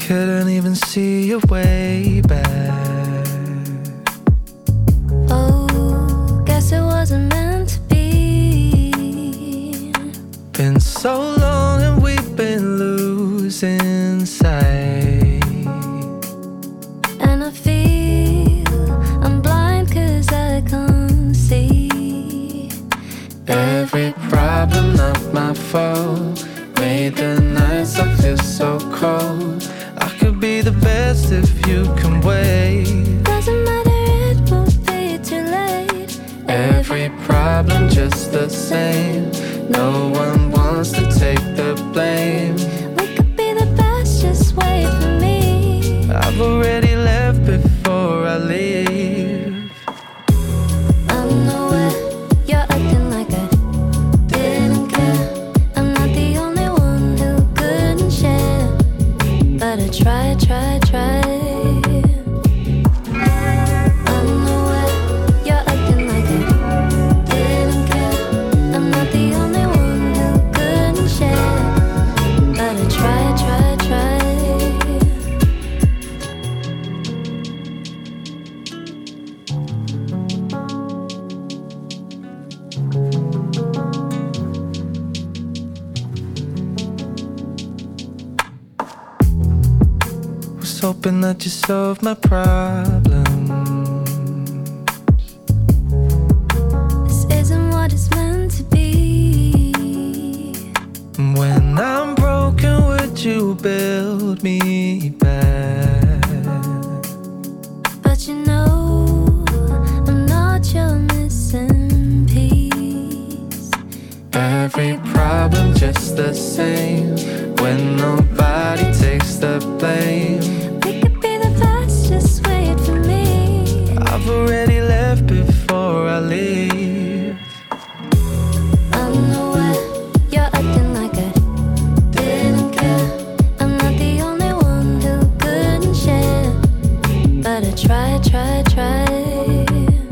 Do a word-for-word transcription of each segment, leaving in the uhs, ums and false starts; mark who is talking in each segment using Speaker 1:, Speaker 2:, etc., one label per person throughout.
Speaker 1: couldn't even see your way back.
Speaker 2: Oh, guess it wasn't meant to be.
Speaker 1: Been so long and we've been losing sight.
Speaker 2: And I feel I'm blind 'cause I can't see.
Speaker 1: Every problem not my fault. Made the nights I feel so cold. I could be the best if you can wait.
Speaker 2: Doesn't matter, it won't be too late.
Speaker 1: Every problem just the same. No one wants to take the blame.
Speaker 2: We could be the best, just wait for me.
Speaker 1: I've already left before I leave.
Speaker 2: I know it, you're acting like I didn't care. I'm not the only one who couldn't share, but I tried, tried, tried. I know it, you're acting like I didn't care. I'm not the only one who couldn't share, but I tried, tried, tried.
Speaker 1: Was hoping that you solved my problem.
Speaker 2: This isn't what it's meant to be.
Speaker 1: When I'm broken, would you build me back?
Speaker 2: But you know, I'm not your missing piece.
Speaker 1: Every problem just the same. When nobody takes the blame.
Speaker 2: We could be the best, just wait for me.
Speaker 1: I've already left before I leave.
Speaker 2: I know it, you're acting like I didn't care. I'm not the only one who couldn't share, but I tried, tried, tried.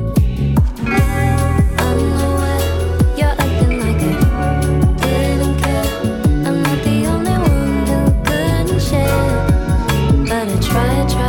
Speaker 2: I know it, you're acting like I didn't care. I'm not the only one who couldn't share, but I tried, tried.